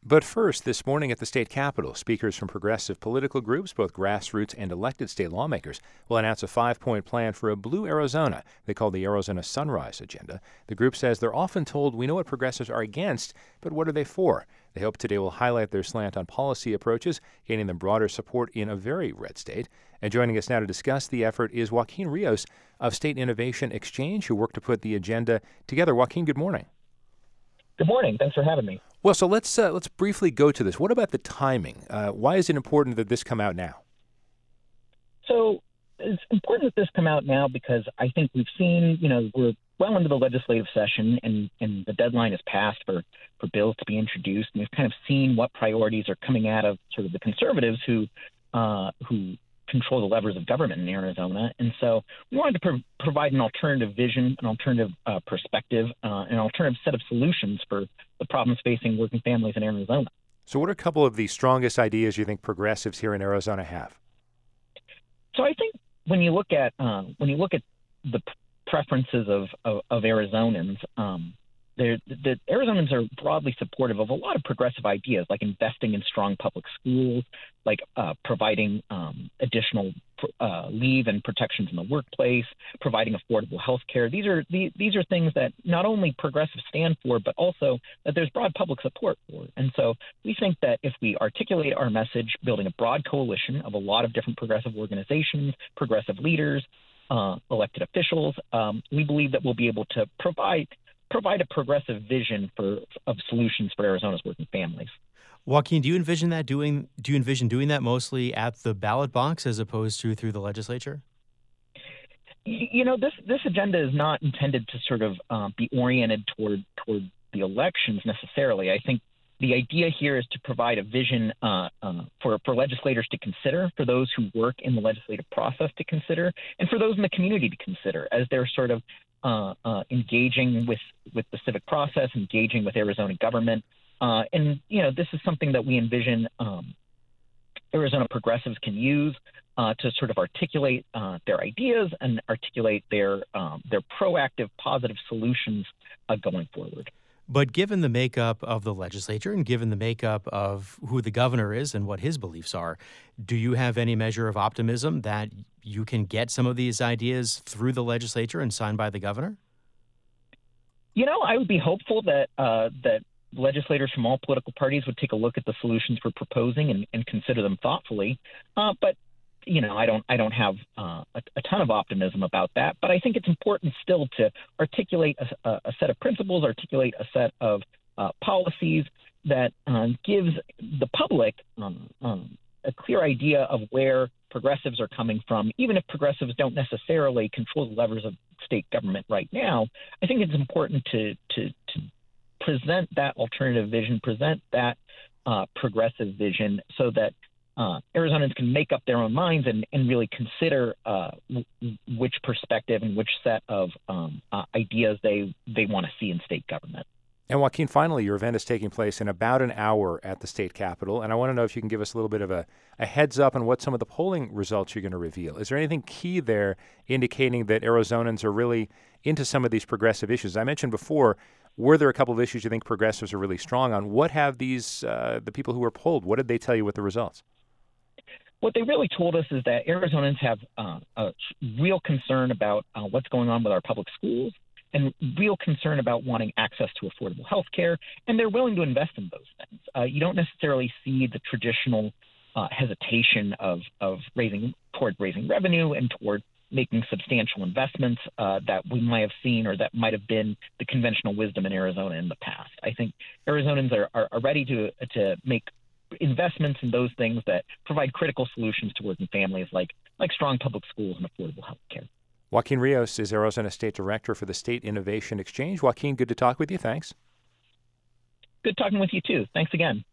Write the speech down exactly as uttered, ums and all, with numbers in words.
But first, this morning at the state capitol, speakers from progressive political groups, both grassroots and elected state lawmakers, will announce a five-point plan for a blue Arizona they call the Arizona Sunrise Agenda. The group says they're often told we know what progressives are against, but what are they for? They hope today will highlight their slant on policy approaches, gaining them broader support in a very red state. And joining us now to discuss the effort is Joaquin Rios of State Innovation Exchange, who worked to put the agenda together. Joaquin, good morning. Good morning. Thanks for having me. Well, so let's uh, let's briefly go to this. What about the timing? Uh, why is it important that this come out now? So it's important that this come out now because I think we've seen, you know, we're well into the legislative session and, and the deadline is passed for, for bills to be introduced. And we've kind of seen what priorities are coming out of sort of the conservatives who uh, who control the levers of government in Arizona. And so we wanted to pro- provide an alternative vision, an alternative uh, perspective, uh, an alternative set of solutions for the problems facing working families in Arizona. So what are a couple of the strongest ideas you think progressives here in Arizona have? So I think when you look at uh, when you look at the preferences of, of, of Arizonans, um, the Arizonans are broadly supportive of a lot of progressive ideas, like investing in strong public schools, like uh, providing um, additional uh, leave and protections in the workplace, providing affordable health care. These are the, these are things that not only progressives stand for, but also that there's broad public support for. And so we think that if we articulate our message, building a broad coalition of a lot of different progressive organizations, progressive leaders, uh, elected officials, um, we believe that we'll be able to provide provide a progressive vision for of solutions for Arizona's working families. Joaquin, do you envision that doing do you envision doing that mostly at the ballot box as opposed to through the legislature? You know, this this agenda is not intended to sort of uh, be oriented toward toward the elections necessarily. I think the idea here is to provide a vision uh, uh, for, for legislators to consider, for those who work in the legislative process to consider, and for those in the community to consider as they're sort of uh, uh, engaging with, with the civic process, engaging with Arizona government. Uh, and, you know, this is something that we envision um, Arizona progressives can use uh, to sort of articulate uh, their ideas and articulate their, um, their proactive, positive solutions uh, going forward. But given the makeup of the legislature and given the makeup of who the governor is and what his beliefs are, do you have any measure of optimism that you can get some of these ideas through the legislature and signed by the governor? You know, I would be hopeful that uh, that legislators from all political parties would take a look at the solutions we're proposing and, and consider them thoughtfully. Uh, but You know, I don't I don't have uh, a, a ton of optimism about that, but I think it's important still to articulate a, a set of principles, articulate a set of uh, policies that uh, gives the public um, um, a clear idea of where progressives are coming from, even if progressives don't necessarily control the levers of state government right now. I think it's important to to, to present that alternative vision, present that uh, progressive vision so that Uh, Arizonans can make up their own minds and, and really consider uh, w- which perspective and which set of um, uh, ideas they, they want to see in state government. And Joaquin, finally, your event is taking place in about an hour at the state capitol, and I want to know if you can give us a little bit of a, a heads up on what some of the polling results you're going to reveal. Is there anything key there indicating that Arizonans are really into some of these progressive issues? I mentioned before, were there a couple of issues you think progressives are really strong on? What have these uh, the people who were polled, what did they tell you with the results? What they really told us is that Arizonans have uh, a real concern about uh, what's going on with our public schools and real concern about wanting access to affordable health care, and they're willing to invest in those things. Uh, you don't necessarily see the traditional uh, hesitation of, of raising toward raising revenue and toward making substantial investments uh, that we might have seen or that might have been the conventional wisdom in Arizona in the past. I think Arizonans are, are, are ready to to make investments in those things that provide critical solutions to working families like like strong public schools and affordable health care. Joaquin Rios is Arizona State Director for the State Innovation Exchange. Joaquin, good to talk with you. Thanks. Good talking with you, too. Thanks again.